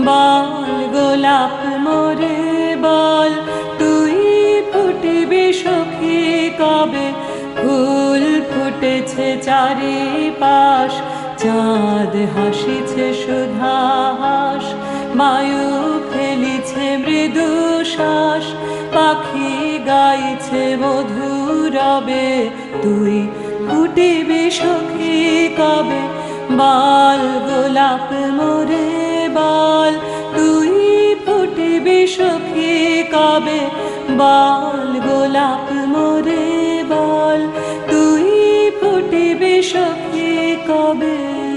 বল গোলাপ মোরে বল, তুই ফুটবি সখী কবে? ফুল ফুটেছে চারিপাশ, চাঁদ হাসিছে সুধাহাস, বায়ু ফেলিছে মৃদু শ্বাস, পাখি গাইছে মধুরবে, তুই ফুটবি সখী কবে? বল গোলাপ মোরে বল, তুই ফুটবি সখী কবে? বল গোলাপ মোরে বল, তুই ফুটবি সখী কবে?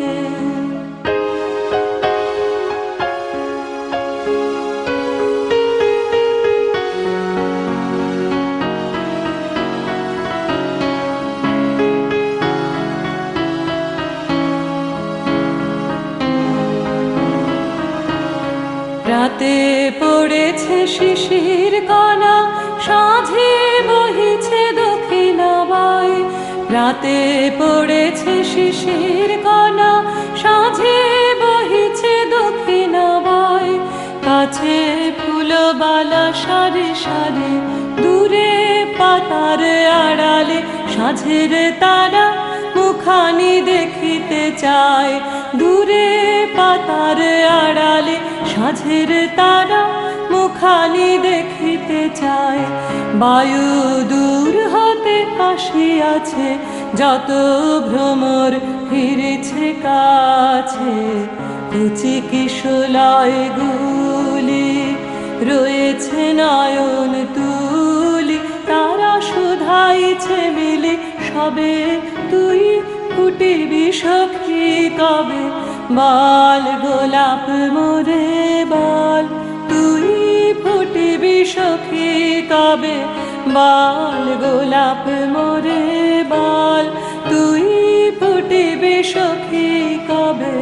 রাতে পড়েছে শিশির কণা, সাঁঝে বহিছে দক্ষিণাবাই। রাতে পড়েছে শিশির কণা, সাঁঝে বহিছে দক্ষিণাবাই। কাছে ফুলবালা সারি সারি, দূরে পাতার আড়ালে সাঁঝের তারা মুখানি দেখিতে চায়। দূরে পাতার আড়ালে সাঁঝের তারা মুখানি দেখিতে চায়। বায়ু দূর হতে আসিয়াছে, যত ভ্রমর ফিরেছে কাছে। কুচি কিশলয় গুলি রয়েছে নয়ন তুলি, তারা শুধাইছে মিলি সবে, তুই ফুটিবি সখী কবে? বল গোলাপ মোরে বল, তুই ফুটিবি সখী কবে? বল গোলাপ মোরে বল, তুই ফুটিবি সখী কবে?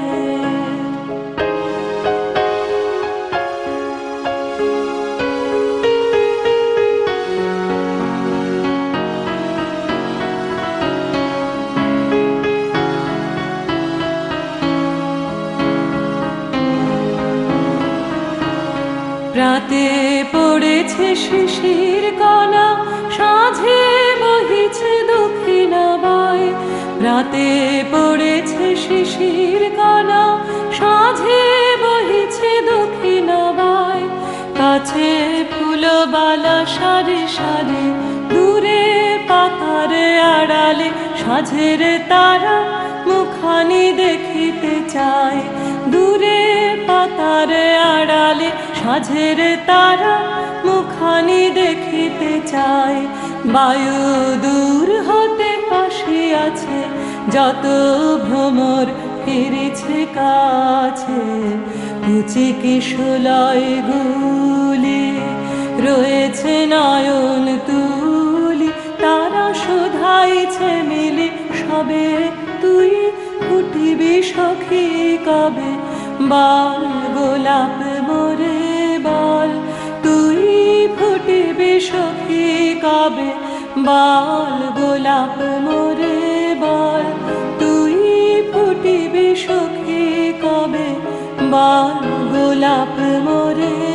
রাতে পড়েছে শিশির কণা, সাঁঝে বহিছে দক্ষিণাবাই। রাতে পড়েছে শিশির কণা, সাঁঝে বহিছে দক্ষিণাবাই। কাছে ফুলবালা সারি সারি, দূরে পাতার আড়ালে সাঁঝের তারা মুখানি দেখিতে চায়। দূরে পাতার আড়ালে সাঁঝের তারা মুখানি দেখিতে চায়। বায়ু দূর হতে আসিয়াছে, যত ভ্রমর ফিরেছে কাছে। কুচি কিশলয় গুলি রয়েছে নয়ন তুলি, তারা শুধাইছে মিলি সবে, তুই ফুটিবি সখী কবে? বল গোলাপ মোরে বল, তুই ফুটিবি সখী কবে? বল গোলাপ মোরে বল, তুই ফুটিবি সখী কবে? বল গোলাপ মোরে